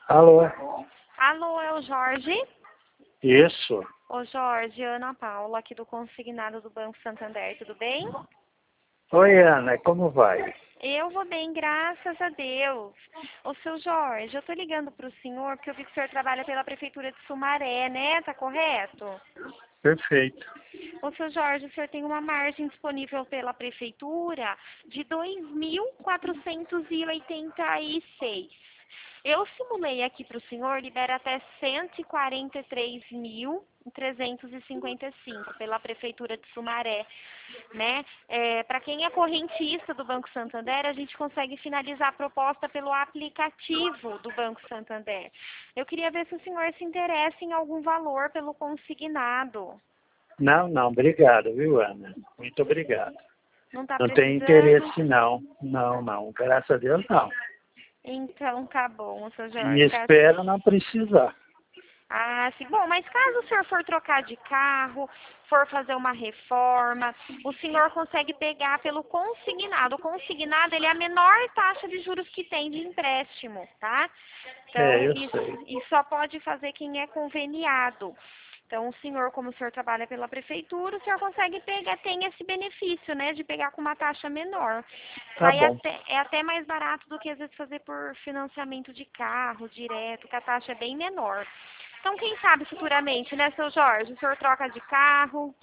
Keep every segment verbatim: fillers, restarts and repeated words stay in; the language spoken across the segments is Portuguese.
Alô? Alô, é o Jorge? Isso. Ô Jorge, Ana Paula, aqui do Consignado do Banco Santander, tudo bem? Oi, Ana, como vai? Eu vou bem, graças a Deus. Ô seu Jorge, eu tô ligando pro senhor porque eu vi que o senhor trabalha pela Prefeitura de Sumaré, né? Tá correto? Perfeito. Ô seu Jorge, o senhor tem uma margem disponível pela Prefeitura de dois mil quatrocentos e oitenta e seis. Eu simulei aqui para o senhor, libera até cento e quarenta e três mil trezentos e cinquenta e cinco pela Prefeitura de Sumaré, né? É, para quem é correntista do Banco Santander, a gente consegue finalizar a proposta pelo aplicativo do Banco Santander. Eu queria ver se o senhor se interessa em algum valor pelo consignado. Não, não, obrigado, viu, Ana? Muito obrigado. Não está Não tem precisando? interesse, não. Não, não. Graças a Deus, não. Então tá bom, seu E Jorge. Caso... espero não precisar. Ah, sim. Bom, mas caso o senhor for trocar de carro, for fazer uma reforma, o senhor consegue pegar pelo consignado. O consignado, ele é a menor taxa de juros que tem de empréstimo, tá? É, Então, eu isso, sei. isso só pode fazer quem é conveniado. Então, o senhor, como o senhor trabalha pela prefeitura, o senhor consegue pegar, tem esse benefício, né, de pegar com uma taxa menor. Tá Sai bom. até, é até mais barato do que, às vezes, fazer por financiamento de carro direto, que a taxa é bem menor. Então, quem sabe futuramente, né, seu Jorge, o senhor troca de carro?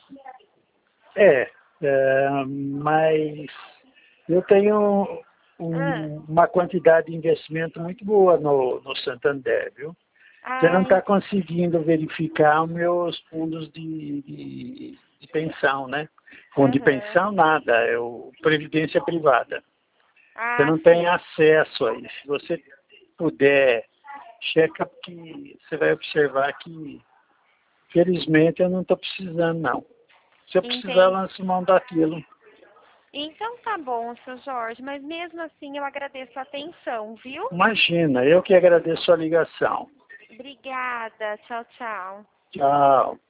É, é mas eu tenho Ah, um- uma quantidade de investimento muito boa no, no Santander, viu? Você não ai, está conseguindo verificar os meus fundos de, de, de pensão, né? Fundo de aham. pensão, nada, é o Previdência Privada. Você Ah, não tem sim. acesso a isso. Se você puder, checa, porque você vai observar que, felizmente, eu não estou precisando, não. Se eu precisar, eu Entendi. lanço mão daquilo. Então tá bom, seu Jorge, mas mesmo assim eu agradeço a atenção, viu? Imagina, eu que agradeço a ligação. Obrigada. Tchau, tchau. Tchau.